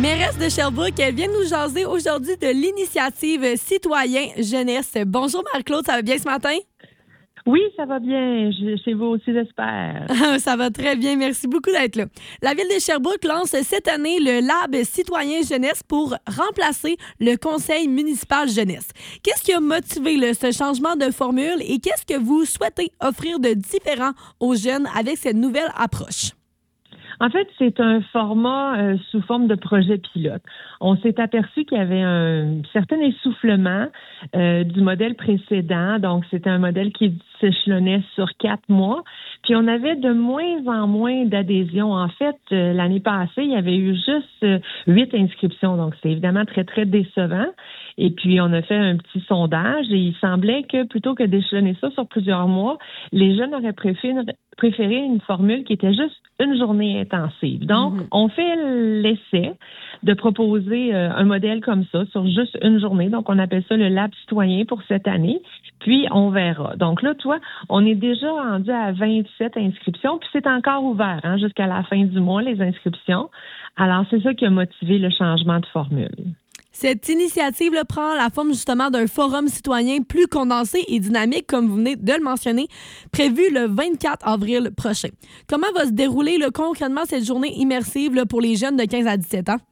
Mairesse de Sherbrooke, elle vient nous jaser aujourd'hui de l'initiative Citoyen Jeunesse. Bonjour Marie-Claude, ça va bien ce matin? Oui, ça va bien. Chez vous aussi, j'espère. Ça va très bien. Merci beaucoup d'être là. La Ville de Sherbrooke lance cette année le Lab Citoyen Jeunesse pour remplacer le Conseil municipal jeunesse. Qu'est-ce qui a motivé ce changement de formule et qu'est-ce que vous souhaitez offrir de différent aux jeunes avec cette nouvelle approche? En fait, c'est un format sous forme de projet pilote. On s'est aperçu qu'il y avait un certain essoufflement du modèle précédent. Donc, c'était un modèle qui s'échelonnait sur 4 mois. Puis, on avait de moins en moins d'adhésions. En fait, l'année passée, il y avait eu juste 8 inscriptions. Donc, c'était évidemment très, très décevant. Et puis, on a fait un petit sondage et il semblait que plutôt que d'échelonner ça sur plusieurs mois, les jeunes auraient préféré une formule qui était juste une journée intensive. Donc, on fait l'essai de proposer un modèle comme ça sur juste une journée. Donc, on appelle ça le Lab citoyen pour cette année. Puis, on verra. Donc là, toi, on est déjà rendu à 27 inscriptions. Puis, c'est encore ouvert jusqu'à la fin du mois, les inscriptions. Alors, c'est ça qui a motivé le changement de formule. Cette initiative prend la forme justement d'un forum citoyen plus condensé et dynamique, comme vous venez de le mentionner, prévu le 24 avril prochain. Comment va se dérouler concrètement cette journée immersive pour les jeunes de 15 à 17 ans?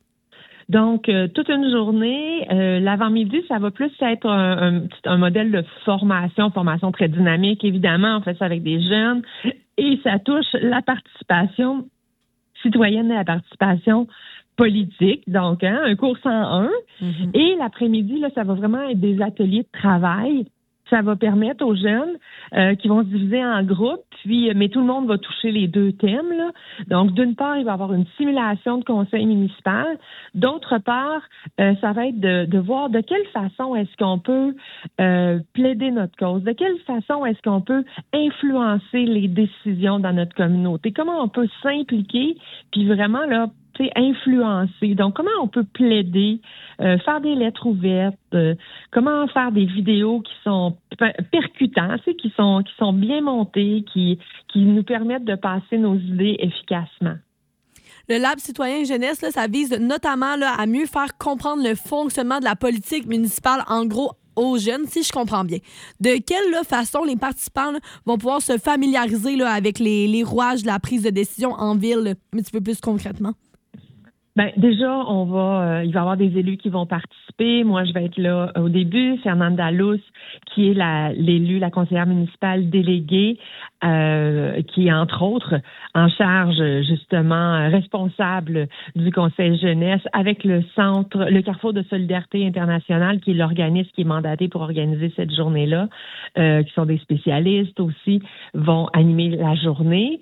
Donc, toute une journée, l'avant-midi, ça va plus être un modèle de formation très dynamique, évidemment. On fait ça avec des jeunes et ça touche la participation citoyenne et la participation politique, donc un cours 101. Et l'après-midi, là, ça va vraiment être des ateliers de travail. Ça va permettre aux jeunes qui vont se diviser en groupes, mais tout le monde va toucher les 2 thèmes. Là. Donc, d'une part, il va y avoir une simulation de conseil municipal. D'autre part, ça va être de voir de quelle façon est-ce qu'on peut plaider notre cause, de quelle façon est-ce qu'on peut influencer les décisions dans notre communauté, comment on peut s'impliquer, puis vraiment, là, influencer. Donc, comment on peut plaider, faire des lettres ouvertes, comment faire des vidéos qui sont percutantes, qui sont bien montées, qui nous permettent de passer nos idées efficacement. Le Lab citoyen jeunesse, ça vise notamment à mieux faire comprendre le fonctionnement de la politique municipale, en gros, aux jeunes, si je comprends bien. De quelle façon les participants vont pouvoir se familiariser avec les rouages de la prise de décision en ville, un petit peu plus concrètement? Ben déjà, il va y avoir des élus qui vont participer. Moi, je vais être là au début. Fernande Dalous, qui est la conseillère municipale déléguée, qui est entre autres en charge justement responsable du Conseil jeunesse avec le Carrefour de solidarité internationale, qui est l'organisme qui est mandaté pour organiser cette journée-là, qui sont des spécialistes aussi, vont animer la journée.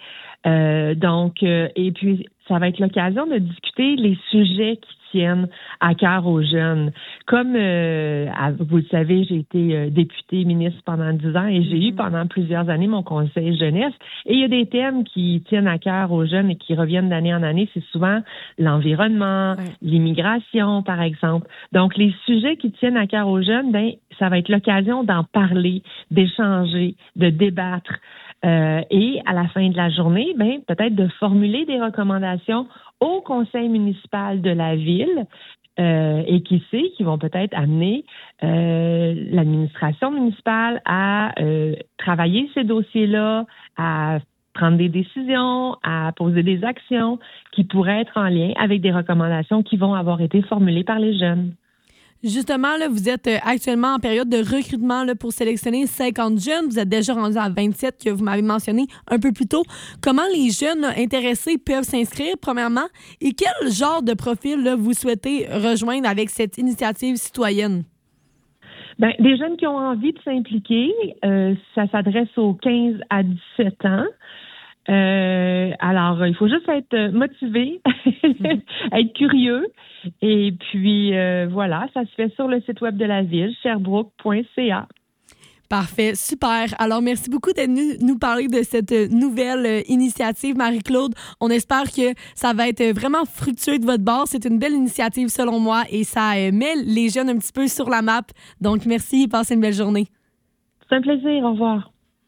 Et puis, ça va être l'occasion de discuter les sujets qui tiennent à cœur aux jeunes. Comme vous le savez, j'ai été députée ministre pendant 10 ans et j'ai eu pendant plusieurs années mon conseil jeunesse. Et il y a des thèmes qui tiennent à cœur aux jeunes et qui reviennent d'année en année. C'est souvent l'environnement, l'immigration, par exemple. Donc, les sujets qui tiennent à cœur aux jeunes, ça va être l'occasion d'en parler, d'échanger, de débattre. Et à la fin de la journée, peut-être de formuler des recommandations au conseil municipal de la ville et qui vont peut-être amener l'administration municipale à travailler ces dossiers-là, à prendre des décisions, à poser des actions qui pourraient être en lien avec des recommandations qui vont avoir été formulées par les jeunes. Justement, vous êtes actuellement en période de recrutement pour sélectionner 50 jeunes. Vous êtes déjà rendu à 27 que vous m'avez mentionné un peu plus tôt. Comment les jeunes intéressés peuvent s'inscrire, premièrement? Et quel genre de profil vous souhaitez rejoindre avec cette initiative citoyenne? Des jeunes qui ont envie de s'impliquer, ça s'adresse aux 15 à 17 ans. Alors, il faut juste être motivé, être curieux. Et puis, voilà, ça se fait sur le site web de la ville, sherbrooke.ca. Parfait, super. Alors, merci beaucoup d'être venu nous parler de cette nouvelle initiative, Marie-Claude. On espère que ça va être vraiment fructueux de votre bord. C'est une belle initiative, selon moi, et ça met les jeunes un petit peu sur la map. Donc, merci et passez une belle journée. C'est un plaisir. Au revoir.